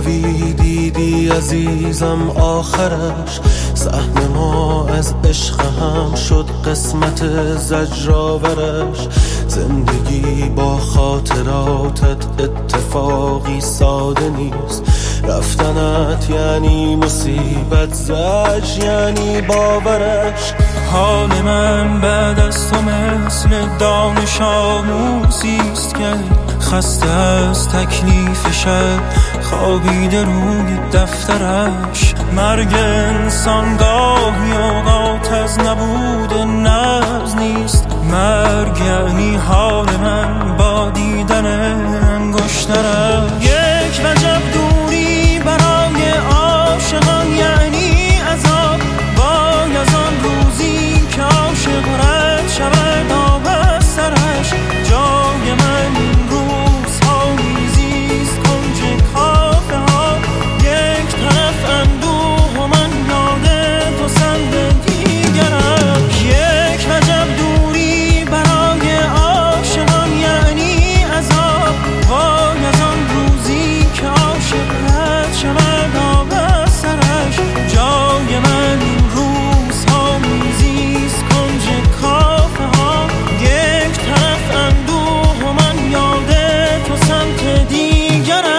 خوبی دیدی عزیزم آخرش، سهم ما از عشق هم شد قسمت زجرآورش. زندگی با خاطراتت اتفاقی ساده نیست، رفتنت یعنی مصیبت، زجر یعنی باورش. حال من بعد از تو مثل دانش آموزیست که خسته از تکلیف شب خوابیده روی دفترش. مرگ انسان گاهی اوقات از نبود نبض نیست، مرگ یعنی حال من با دیدن انگشترش. یک وجب دوری برای عاشقان یعنی عذاب، وای از آن روزی که عاشق رد شود آب از سرش. جای من این روزها میزیست کنج کافه ها، یک طرف اندوه و من یاد تو سمت دیگرم. یک وجب دوری برای عاشقان یعنی عذاب، وای از آن روزی که عاشق رد شود آب از سرش. جای من این روزها میزیست کنج کافه ها، یک طرف اندوه و من یاد تو سمت دیگرش.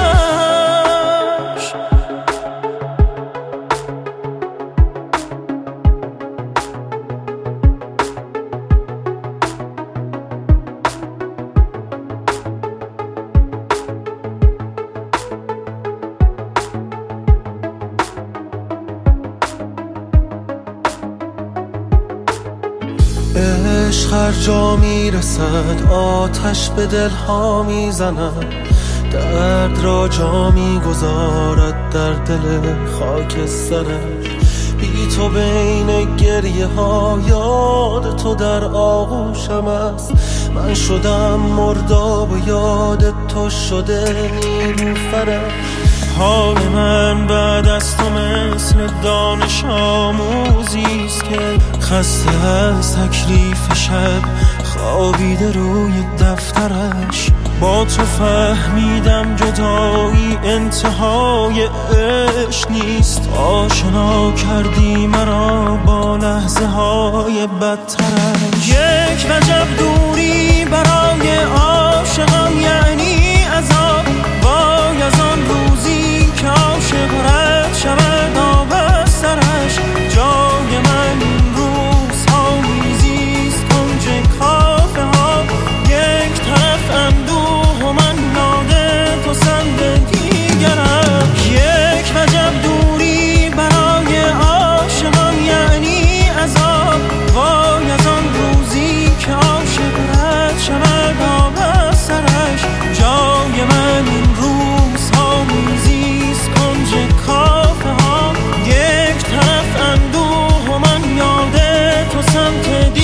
عشق هر جا میرسد آتش به دلها میزند، درد را جا میگذارد در دل خاکسترش. بی تو بین گریه ها یاد تو در آغوشم است، من شدم مرداب و یاد تو شده نیلوفرش. حال من بعد از تو مثل دانش آموزیست که خسته از تکلیف شب خوابیده روی دفترش. با تو فهمیدم جدایی انتهای عشق نیست، آشنا کردی مرا با لحظه های بدترش. یک وجب دوری برای عاشقان یعنی عذاب، وای از آن روزی که عاشق رد شود آب از سرش. جای من این روزها میزیست کنج کافه ها، یک طرف اندوه و من یاد تو سمت دیگرم. یک وجب دوری برای عاشقان یعنی عذاب، وای از آن روزی که عاشق رد شود آب از سرش. جای من این روزها میزیست کنج کافه ها، یک طرف اندوه و من یاد تو سمت دیگرم.